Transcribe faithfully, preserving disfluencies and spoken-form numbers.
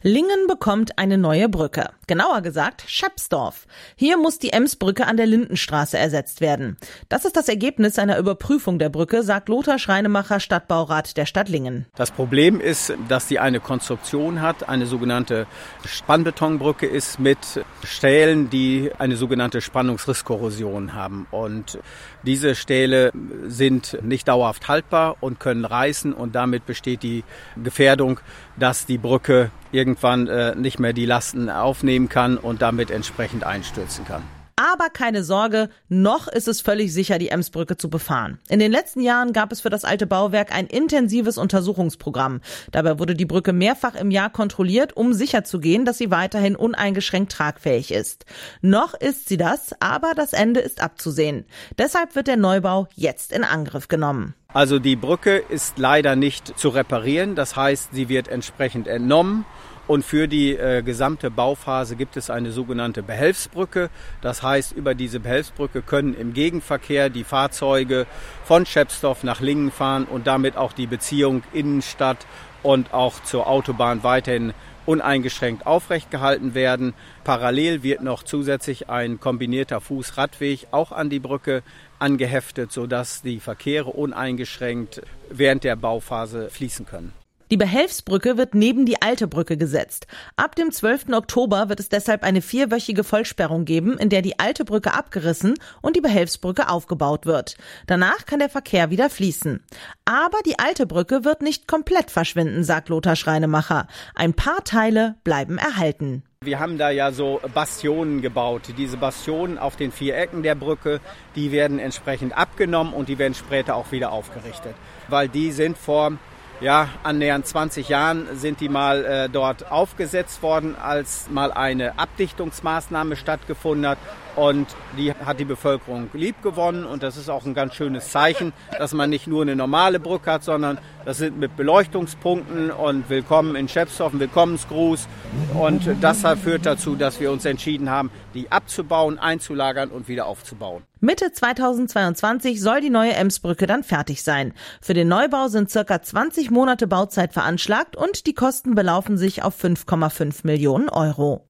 Lingen bekommt eine neue Brücke. Genauer gesagt Schepsdorf. Hier muss die Emsbrücke an der Lindenstraße ersetzt werden. Das ist das Ergebnis einer Überprüfung der Brücke, sagt Lothar Schreinemacher, Stadtbaurat der Stadt Lingen. Das Problem ist, dass die eine Konstruktion hat, eine sogenannte Spannbetonbrücke ist mit Stählen, die eine sogenannte Spannungsrisskorrosion haben. Und diese Stähle sind nicht dauerhaft haltbar und können reißen, und damit besteht die Gefährdung, dass die Brücke irgendwann äh, nicht mehr die Lasten aufnehmen kann und damit entsprechend einstürzen kann. Aber keine Sorge, noch ist es völlig sicher, die Emsbrücke zu befahren. In den letzten Jahren gab es für das alte Bauwerk ein intensives Untersuchungsprogramm. Dabei wurde die Brücke mehrfach im Jahr kontrolliert, um sicherzugehen, dass sie weiterhin uneingeschränkt tragfähig ist. Noch ist sie das, aber das Ende ist abzusehen. Deshalb wird der Neubau jetzt in Angriff genommen. Also die Brücke ist leider nicht zu reparieren, das heißt, sie wird entsprechend entnommen. Und für die äh, gesamte Bauphase gibt es eine sogenannte Behelfsbrücke. Das heißt, über diese Behelfsbrücke können im Gegenverkehr die Fahrzeuge von Schepsdorf nach Lingen fahren und damit auch die Beziehung Innenstadt und auch zur Autobahn weiterhin uneingeschränkt aufrecht gehalten werden. Parallel wird noch zusätzlich ein kombinierter Fußradweg auch an die Brücke angeheftet, sodass die Verkehre uneingeschränkt während der Bauphase fließen können. Die Behelfsbrücke wird neben die alte Brücke gesetzt. Ab dem zwölften Oktober wird es deshalb eine vierwöchige Vollsperrung geben, in der die alte Brücke abgerissen und die Behelfsbrücke aufgebaut wird. Danach kann der Verkehr wieder fließen. Aber die alte Brücke wird nicht komplett verschwinden, sagt Lothar Schreinemacher. Ein paar Teile bleiben erhalten. Wir haben da ja so Bastionen gebaut. Diese Bastionen auf den vier Ecken der Brücke, die werden entsprechend abgenommen und die werden später auch wieder aufgerichtet. Weil die sind vor Ja, annähernd zwanzig Jahren sind die mal äh, dort aufgesetzt worden, als mal eine Abdichtungsmaßnahme stattgefunden hat. Und die hat die Bevölkerung lieb gewonnen. Und das ist auch ein ganz schönes Zeichen, dass man nicht nur eine normale Brücke hat, sondern das sind mit Beleuchtungspunkten und Willkommen in Schepsdorf, ein Willkommensgruß. Und das führt dazu, dass wir uns entschieden haben, die abzubauen, einzulagern und wieder aufzubauen. Mitte zweitausendzweiundzwanzig soll die neue Emsbrücke dann fertig sein. Für den Neubau sind circa zwanzig Monate Bauzeit veranschlagt und die Kosten belaufen sich auf fünf Komma fünf Millionen Euro.